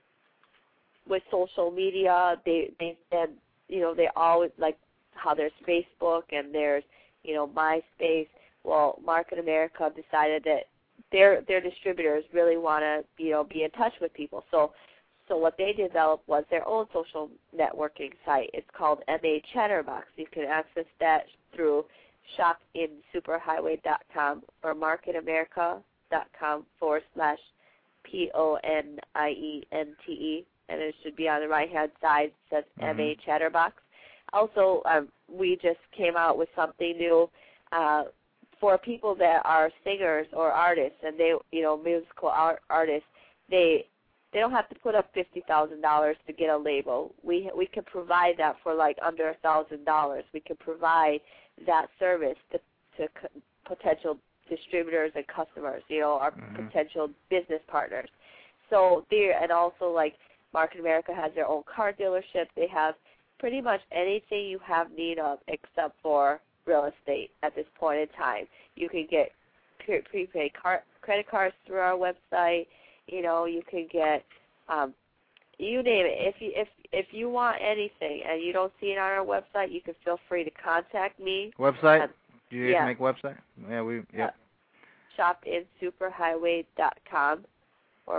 with social media. They, they, and, you know, they always, like how there's Facebook and there's, you know, MySpace. Well, Market America decided that their their distributors really want to, you know, be in touch with people. So, so what they developed was their own social networking site. It's called M A Chatterbox. You can access that through shop in superhighway dot com or marketamerica.com forward slash P O N I E N T E, and it should be on the right-hand side. It says mm-hmm. M A Chatterbox. Also, um, we just came out with something new uh, for people that are singers or artists, and they, you know, musical art, artists. They they don't have to put up fifty thousand dollars to get a label. We we can provide that for like under a thousand dollars. We can provide that service to to c- potential distributors and customers. You know, our mm-hmm. potential business partners. So there, and also like Market America has their own car dealership. They have pretty much anything you have need of except for real estate at this point in time. You can get pre- prepaid car- credit cards through our website. You know, you can get, um, you name it. If you if if you want anything and you don't see it on our website, you can feel free to contact me. Website? Um, Do you guys yeah. make website? Yeah, we yeah. Uh, shop in superhighway dot com or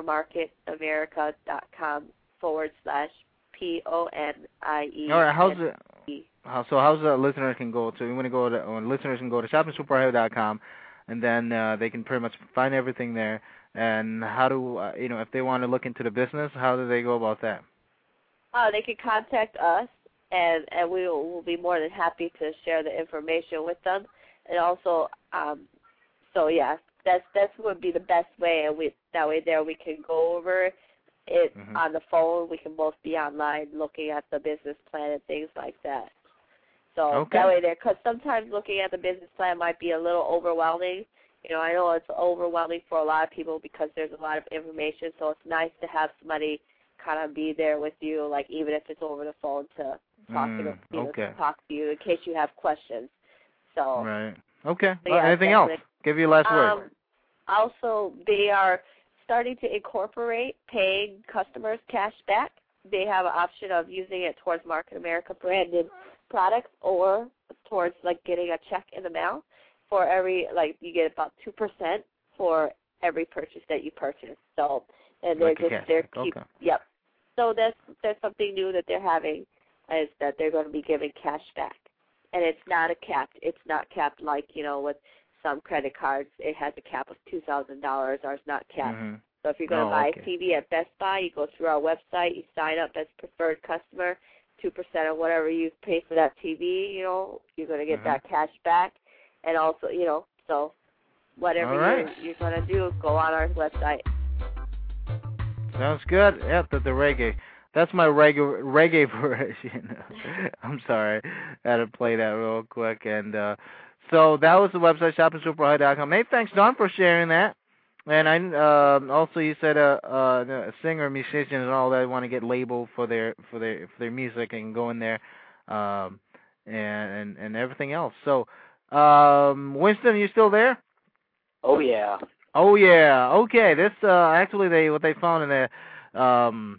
marketamerica.com forward slash P O N I E. All right, how's it? How, so how's the listener can go to? You want to go to or listeners can go to shop in superhighway dot com, and then uh, they can pretty much find everything there. And how do uh, you know if they want to look into the business? How do they go about that? Uh, they can contact us, and and we will we'll be more than happy to share the information with them. And also, um, so yeah, that's that's would be the best way. And we that way there we can go over it mm-hmm. on the phone. We can both be online looking at the business plan and things like that. So okay. that way there, because sometimes looking at the business plan might be a little overwhelming. You know, I know it's overwhelming for a lot of people because there's a lot of information, so it's nice to have somebody kind of be there with you, like even if it's over the phone to talk Mm, to you know, okay. to talk to you in case you have questions. So right. Okay. so Uh, yeah, anything else? definitely. Give you last word. Um, also, they are starting to incorporate paying customers cash back. They have an option of using it towards Market America branded products or towards like getting a check in the mail for every, like you get about two percent for every purchase that you purchase. So, and they're Like a just, cash they're back, keep, okay. yep. So that's, that's something new that they're having, is that they're going to be giving cash back. And it's not a capped, it's not capped like, you know, with some credit cards, it has a cap of two thousand dollars, or it's not capped. Mm-hmm. So if you're going to Oh, buy okay. a T V at Best Buy, you go through our website, you sign up as preferred customer, two percent of whatever you pay for that T V, you know, you're going to get Mhm. that cash back. And also, you know, so whatever All right. you're, you're going to do, go on our website. Sounds good. Yeah, the, the reggae. That's my reggae reggae version. I'm sorry, I had to play that real quick. And uh, so that was the website, shopping super high dot com. Hey, thanks, Don, for sharing that. And I um, also you said uh, uh, a singer, musician, and all that want to get labeled for their for their for their music and go in there, um, and, and and everything else. So, um, Winston, you still there? Oh, yeah. Oh yeah. Okay. This uh, actually they what they found in a um,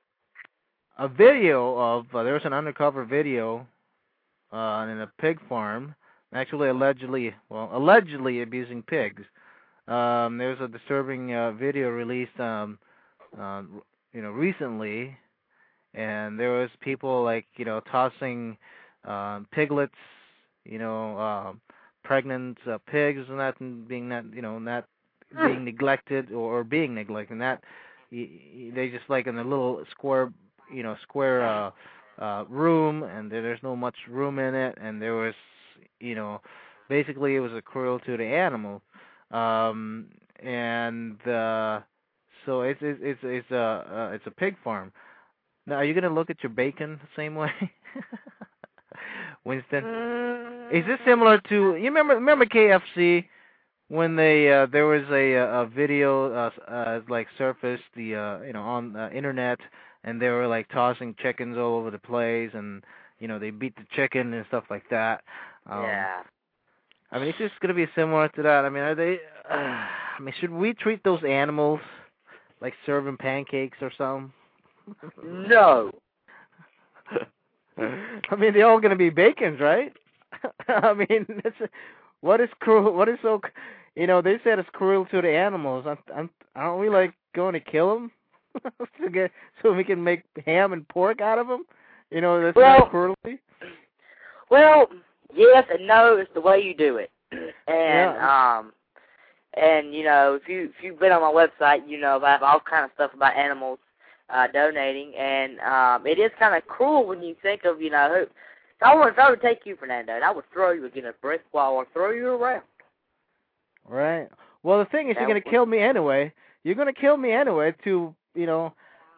a video of uh, there was an undercover video uh, in a pig farm, actually allegedly well allegedly abusing pigs. Um, there was a disturbing uh, video released, um, uh, you know, recently, and there was people like you know tossing um, piglets, you know, um, pregnant uh, pigs, not being not you know not being neglected or, or being neglected. And that y- y- they just like in a little square, you know, square uh, uh, room, and there, there's no much room in it, and there was, you know, basically it was a cruelty to the animal. Um, and uh, so it's it's it's it's a uh, it's a pig farm. Now, are you gonna look at your bacon the same way, Winston? Is this similar to you remember remember K F C when they uh, there was a a video uh, uh like surfaced the uh you know on the internet, and they were like tossing chickens all over the place, and you know they beat the chicken and stuff like that. Um, Yeah. I mean, it's just gonna be similar to that. I mean, are they? Uh, I mean, should we treat those animals like serving pancakes or something? No. I mean, they're all gonna be bacons, right? I mean, it's, what is cruel? What is so? You know, they said it's cruel to the animals. I'm, I'm, aren't we like going to kill them to get so we can make ham and pork out of them? You know, that's Well, not cruelty. Well, yes and no. It's the way you do it. And Yeah. um, and you know, if you if you've been on my website, you know I have all kind of stuff about animals uh, donating, and um, it is kind of cruel when you think of you know. Who, if I would if I would take you, Fernando, and I would throw you against a brick wall or throw you around. Right. Well, the thing is, That you're gonna would- kill me anyway. You're gonna kill me anyway to, you know,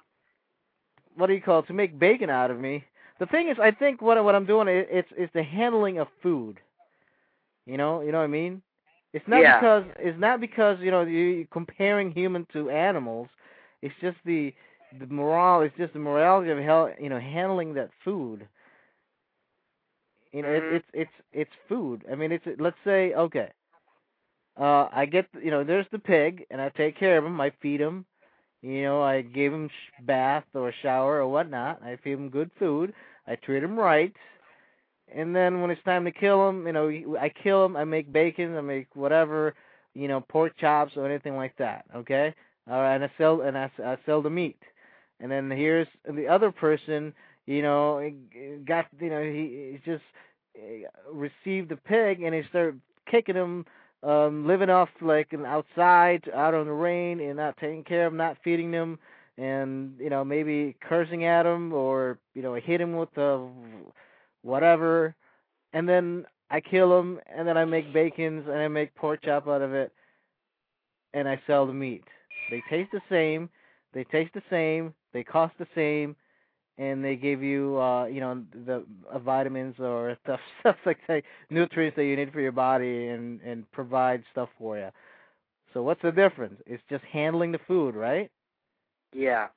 what do you call it? To make bacon out of me. The thing is, I think what what I'm doing is it's it's the handling of food. You know, you know what I mean? It's not Yeah. because it's not because you know you comparing human to animals. It's just the the morale. It's just the morality of hell, you know handling that food. You know, Mhm. it, it's it's it's food. I mean, it's let's say okay. Uh, I get you know there's the pig, and I take care of him. I feed him. You know, I gave him sh- bath or shower or whatnot. I feed him good food. I treat him right. And then when it's time to kill him, you know, I kill him. I make bacon. I make whatever, you know, pork chops or anything like that. Okay, all right, and I sell and I, I sell the meat. And then here's the other person. You know, got you know he, he just uh, received the pig and he started kicking him, um, living off like an outside, out on the rain, and not taking care of him, not feeding him, and you know maybe cursing at him or you know hit him with the whatever, and then I kill them, and then I make bacons, and I make pork chop out of it, and I sell the meat. They taste the same, they taste the same, they cost the same, and they give you, uh, you know, the uh, vitamins or stuff, stuff like that, nutrients that you need for your body, and and provide stuff for you. So what's the difference? It's just handling the food, right? Yeah.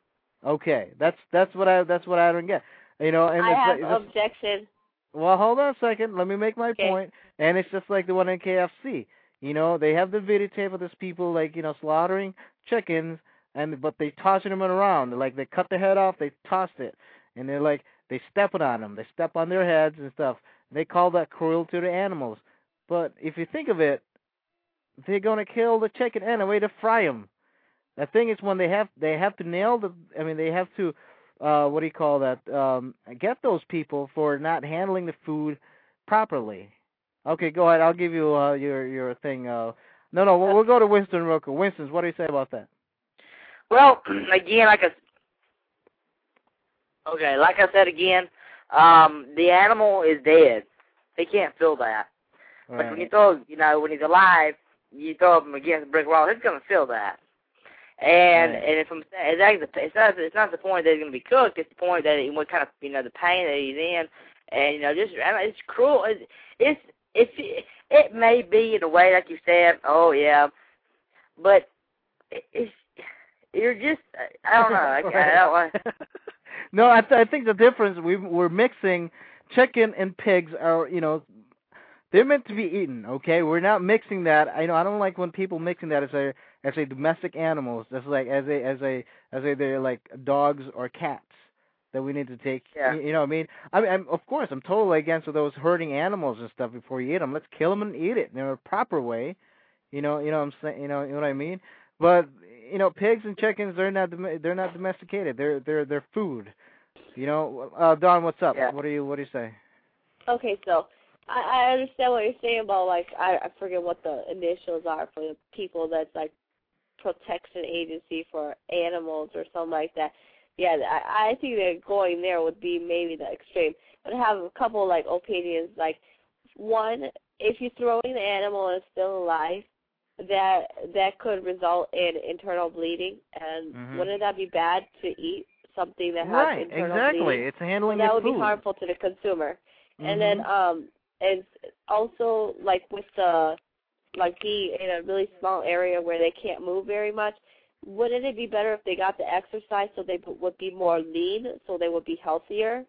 Okay, that's that's what I that's what I don't get. You know, and I it's have like, just, objection. well, hold on a second. Let me make my Okay. point. And it's just like the one in K F C. You know, they have the videotape of these people like you know slaughtering chickens, and but they tossing them around. Like they cut the head off, they tossed it, and they're like they stepping on them. They step on their heads and stuff. They call that cruelty to animals. But if you think of it, they're gonna kill the chicken anyway to fry them. The thing is, when they have they have to nail the. I mean, they have to. Uh, what do you call that? Um, get those people for not handling the food properly. Okay, go ahead. I'll give you uh, your your thing. Uh, no, no, we'll, we'll go to Winston real quick. Winston, what do you say about that? Well, again, like I, okay, like I said again, um, the animal is dead. They can't feel that. Right. But when you throw, you know, when he's alive, you throw him against a brick wall, he's gonna feel that. And Right. and if I'm, it's actually it's not it's not the point that he's gonna be cooked. It's the point that he, what kind of you know the pain that he's in, and you know just I mean, it's cruel. It's it's it's it may be in a way like you said. Oh yeah, but it, it's you're just I don't know. I, I don't want. No, I, th- I think the difference we we're mixing chicken and pigs are you know they're meant to be eaten. Okay, we're not mixing that. I know I don't like when people mixing that as a as a domestic animals. That's like as a as a as a they're like dogs or cats that we need to take. Yeah. You know what I mean? I mean, I'm, of course, I'm totally against those hurting animals and stuff before you eat them. Let's kill them and eat it in a proper way. You know, you know what I'm saying. You know, you know what I mean. But you know, pigs and chickens, they're not dom- they're not domesticated. They're they're they're food. You know, uh, Don, what's up? Yeah. What do you what do you say? Okay, so I, I understand what you're saying about like I, I forget what the initials are for the people that's like protection agency for animals or something like that. Yeah, I, I think that going there would be maybe the extreme. But I have a couple like opinions. Like one, if you're throwing the animal and it's still alive, that that could result in internal bleeding, and Mhm. wouldn't that be bad to eat something that has Right, internal exactly. bleeding? It's handling Well, that the would food. be harmful to the consumer. Mhm. And then um, it's also like with the like being in a really small area where they can't move very much. Wouldn't it be better if they got the exercise so they would be more lean, so they would be healthier?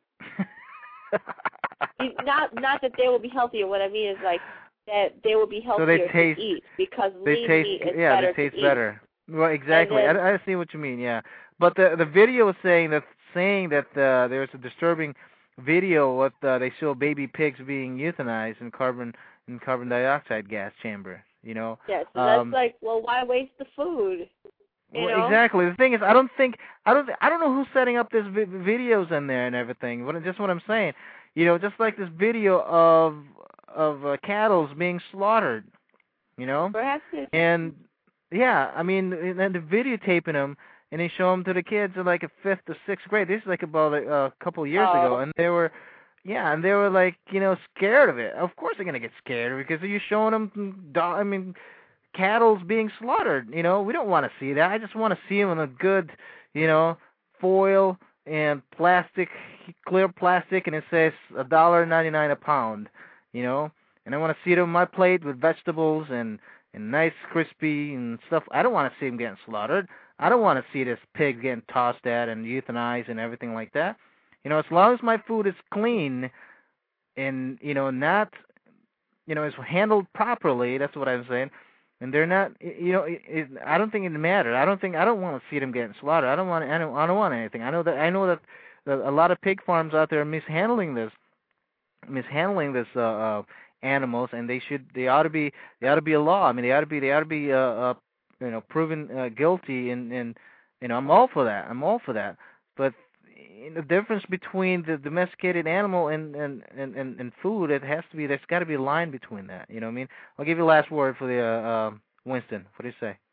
not not that they will be healthier. What I mean is like that they will be healthier so they taste, to eat because they lean taste, meat is yeah, better they taste to better. Well, exactly. then- I, I see what you mean. Yeah, but the the video is saying that saying that uh, there's a disturbing video with uh, they show baby pigs being euthanized in carbon in carbon dioxide gas chamber. You know. eat. Yeah, so Um, that's like, well, why waste the food? You Well, know? exactly. The thing is, I don't think I don't I don't know who's setting up this vi- videos in there and everything. What just what I'm saying, you know, just like this video of of uh, cattle's being slaughtered, you know, Perhaps it's and yeah, I mean, and then the videotaping them and they show them to the kids in like a fifth or sixth grade. This is like about a, a couple of years Oh. ago, and they were. Yeah, and they were like, you know, scared of it. Of course they're gonna get scared because you're showing them. do- I mean, cattle's being slaughtered. You know, we don't want to see that. I just want to see them in a good, you know, foil and plastic, clear plastic, and it says a dollar ninety nine a pound. You know, and I want to see it on my plate with vegetables and and nice crispy and stuff. I don't want to see them getting slaughtered. I don't want to see this pig getting tossed at and euthanized and everything like that. You know, as long as my food is clean and you know not, you know, is handled properly. That's what I'm saying. And they're not, you know, it, it, I don't think it matters. I don't think I don't want to see them getting slaughtered. I don't want, I don't, I don't want anything. I know that I know that, that a lot of pig farms out there are mishandling this, mishandling this uh, uh, animals, and they should, they ought to be, they ought to be a law. I mean, they ought to be, they ought to be, uh, uh you know, proven uh, guilty. And, and you know, I'm all for that. I'm all for that. But the difference between the domesticated animal and and, and, and and food, it has to be, there's got to be a line between that. You know what I mean? I'll give you the last word for the uh, uh, Winston. What do you say?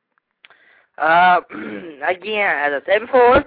Uh, again, as I said before,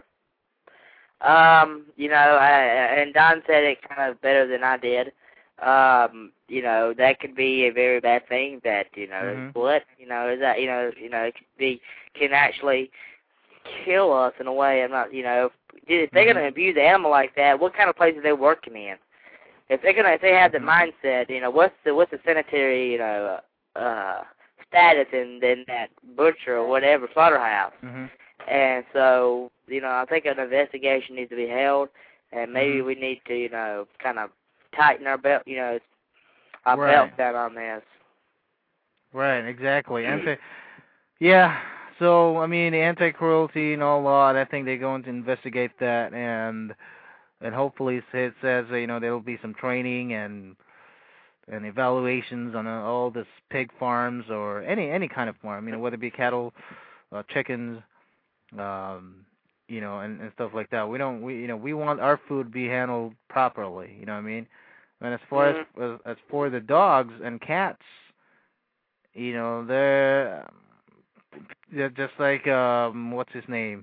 um, you know, I, and Don said it kind of better than I did. Um, you know, that could be a very bad thing. That you know, Mhm. blood. You know, is that you know, you know, it could be can actually kill us in a way. I'm not, you know, if they're Mhm. going to abuse the animal like that, what kind of place are they working in? If they're gonna, if they have the Mhm. mindset, you know, what's the what's the sanitary, you know, uh, status in in that butcher or whatever slaughterhouse? Mhm. And so, you know, I think an investigation needs to be held, and maybe Mm-hmm. we need to, you know, kind of tighten our belt, you know, our Right. belt down on this. Right, exactly. Anti, yeah. So I mean, anti-cruelty and all law. I think they're going to investigate that, and and hopefully it says uh, you know there will be some training and and evaluations on uh, all this pig farms or any any kind of farm. You know, whether it be cattle, uh, chickens, um, you know, and, and stuff like that. We don't we you know we want our food to be handled properly. You know what I mean? And as far as as, as for the dogs and cats, you know, they're they're just like um, what's his name?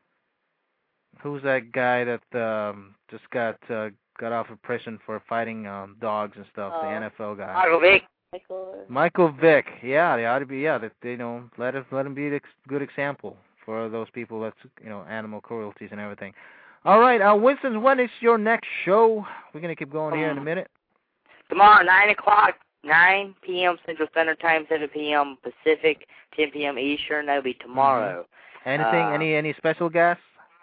Who's that guy that um, just got uh, got off of prison for fighting um, dogs and stuff? Oh. The N F L guy. Michael Vick. Michael. Michael Vick. Yeah, they ought to be. Yeah, that they you know let us let him be a good example for those people that's you know animal cruelties and everything. All right, uh, Winston, when is your next show? We're gonna keep going here in a minute. Tomorrow, nine o'clock, nine p.m. Central Standard Time, seven p.m. Pacific, ten p.m. Eastern. That'll be tomorrow. Mm-hmm. Anything? Uh, any any special guests?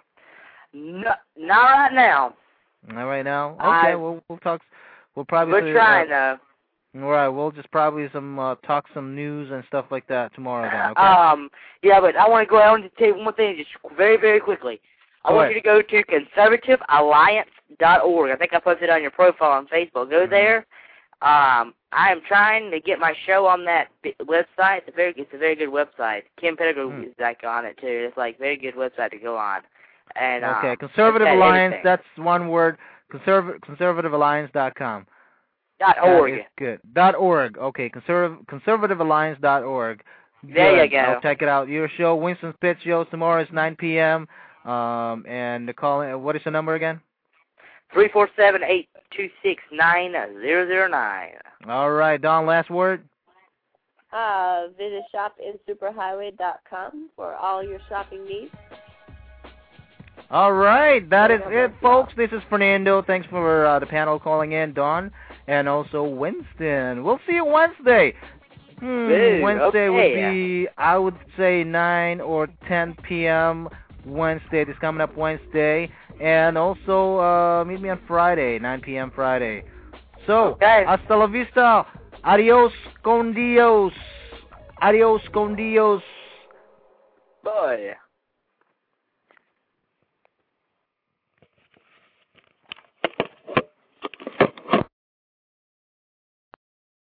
No, not right now. Not right now. Okay, I, we'll we'll talk. We'll probably. We're trying uh, though. All right, we'll just probably some uh, talk some news and stuff like that tomorrow then. Okay. Um, yeah, but I want to go. I want to tell you one more thing, just very, very quickly. I go want ahead. you to go to conservative alliance dot org. I think I posted it on your profile on Facebook. Go Mm-hmm. there. Um, I am trying to get my show on that b- website. It's a very, it's a very good website. Kim Pettigrew Mm. is like on it too. It's like very good website to go on. And Okay, um, Conservative it's got Alliance. everything. That's one word. Conserv- conservative alliance dot com. Dot org. That is good. Dot org. Okay, conservative conservative alliance dot org. There you Good. go. I'll check it out. Your show, Winston's Pit Show, tomorrow is nine p.m. Um, and the call. What is the number again? Three four seven eight two six nine zero zero nine. All right, Don. Last word. Uh, visit shop in superhighway dot com for all your shopping needs. All right, that is it, folks. This is Fernando. Thanks for uh, the panel calling in, Don, and also Winston. We'll see you Wednesday. Hmm, Boo, Wednesday okay. would be, I would say, nine or ten p.m. Wednesday. This coming up Wednesday. And also, uh, meet me on Friday, nine p.m. Friday. So, okay. hasta la vista. Adios con Dios. Adios con Dios. Boy.